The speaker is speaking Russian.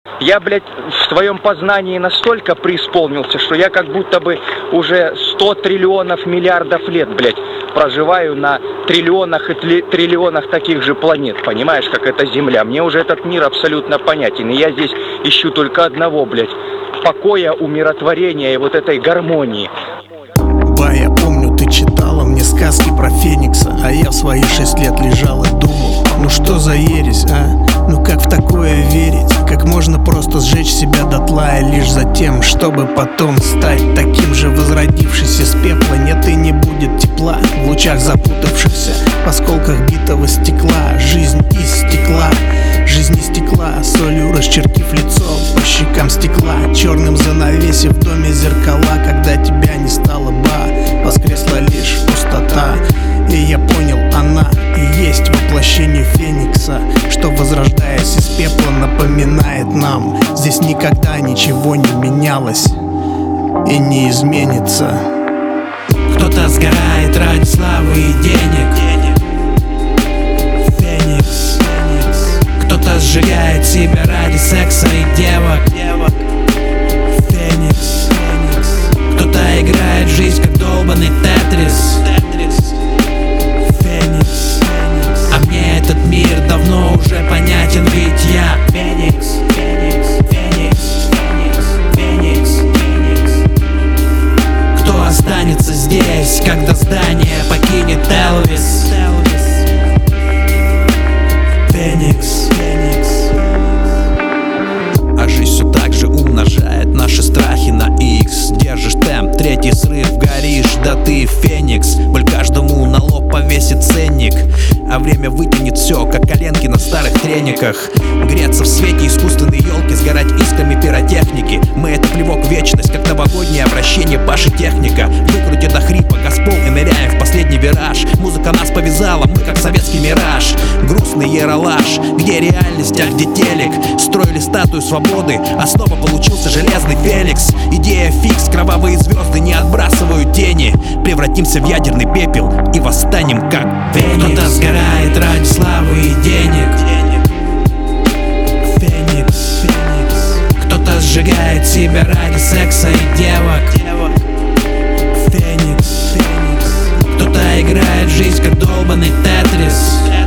Я, блядь, в своем познании настолько преисполнился, что я как будто бы уже 100 триллионов миллиардов лет, блядь, проживаю на триллионах и триллионах таких же планет, понимаешь, как эта Земля. Мне уже этот мир абсолютно понятен, и я здесь ищу только одного, блядь, покоя, умиротворения и вот этой гармонии. Ба, я помню, ты читала мне сказки про Феникса, а я в свои 6 лет лежал и думал, ну что за ересь, а? Ну как в такое верить? Как можно просто сжечь себя дотла, и лишь за тем, чтобы потом стать таким же возродившись из пепла? Нет, и не будет тепла в лучах запутавшихся, в осколках битого стекла. Жизнь из стекла, жизнь из стекла, солью расчертив лицо, по щекам стекла, черным занавесив в доме зеркала. Когда тебя не стало, ба, воскресла лишь пустота. И я понял, она и есть воплощение Феникса, что, возрождаясь из пепла, напоминает нам: здесь никогда ничего не менялось и не изменится. Кто-то сгорает ради славы и денег, Феникс. Кто-то сжигает себя ради секса и девок, Феникс. Кто-то играет в жизнь как долбаный Тетрис, Феникс. А мне этот мир давно уже понятен, ведь я Феникс, Феникс, Феникс, Феникс, Феникс, Феникс. Кто останется здесь, когда здание покинет Элвис? Феникс, Феникс. А жизнь все так же умножает наши страхи на X. Держишь темп, третий срыв, горишь, да ты Феникс. Боль каждому на лоб повесит ценник, а время вытянет все, как коленки на старых трениках. Греться в свете искусственной елки, сгорать искрами пиротехники. Мы — это плевок в вечность, как новогоднее обращение Паши техника. Выкрутит до хрипа Газпол и ныряем в последний вираж. Музыка нас повязала, мы как советский мираж. Грустный ералаш, где реальность, а где телек. Строили статую свободы, а снова получился железный Феликс. Идея фикс, кровавые звезды не отбрасывают тени. Превратимся в ядерный пепел и восстанем как Феникс. Кто-то сгорает ради славы и денег, Феникс. Кто-то сжигает себя ради секса и девок, Феникс. Кто-то играет в жизнь как долбаный Тетрис,